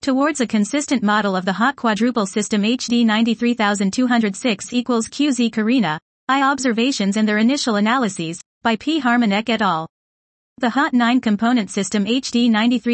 Towards a consistent model of the hot quadruple system HD 93206 equals QZ Carina, I observations and their initial analyses, by P. Harmanek et al. The hot 9-component system HD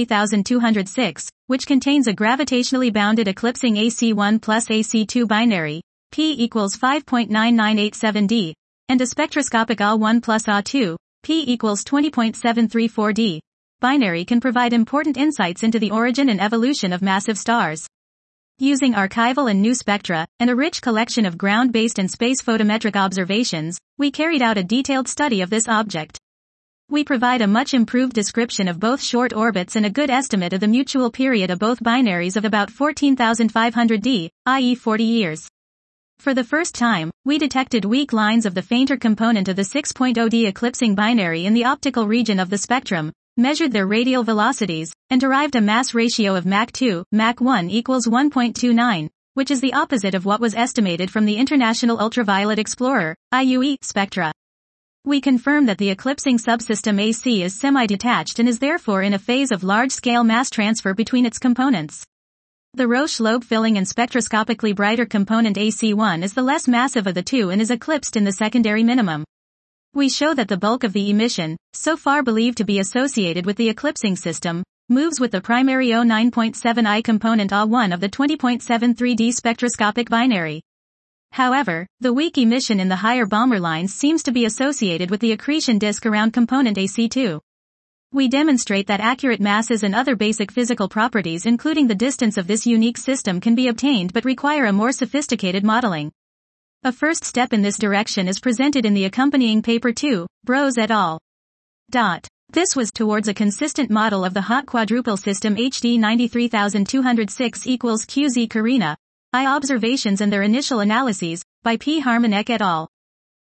93206, which contains a gravitationally bounded eclipsing AC1 plus AC2 binary, P equals 5.9987D, and a spectroscopic A1 plus A2, P equals 20.734D. Binary can provide important insights into the origin and evolution of massive stars. Using archival and new spectra, and a rich collection of ground-based and space photometric observations, we carried out a detailed study of this object. We provide a much improved description of both short orbits and a good estimate of the mutual period of both binaries of about 14,500D, i.e. 40 years. For the first time, we detected weak lines of the fainter component of the 6.0D eclipsing binary in the optical region of the spectrum, measured their radial velocities, and derived a mass ratio of Mach 2, Mach 1 equals 1.29, which is the opposite of what was estimated from the International Ultraviolet Explorer, IUE, spectra. We confirm that the eclipsing subsystem AC is semi-detached and is therefore in a phase of large-scale mass transfer between its components. The Roche lobe-filling and spectroscopically brighter component AC1 is the less massive of the two and is eclipsed in the secondary minimum. We show that the bulk of the emission, so far believed to be associated with the eclipsing system, moves with the primary O9.7I component A1 of the 20.73D spectroscopic binary. However, the weak emission in the higher Balmer lines seems to be associated with the accretion disk around component AC2. We demonstrate that accurate masses and other basic physical properties including the distance of this unique system can be obtained but require a more sophisticated modeling. A first step in this direction is presented in the accompanying paper 2, Brose et al. This was towards a consistent model of the hot quadruple system HD 93206 equals QZ Carina, I observations and their initial analyses, by P. Harmanek et al.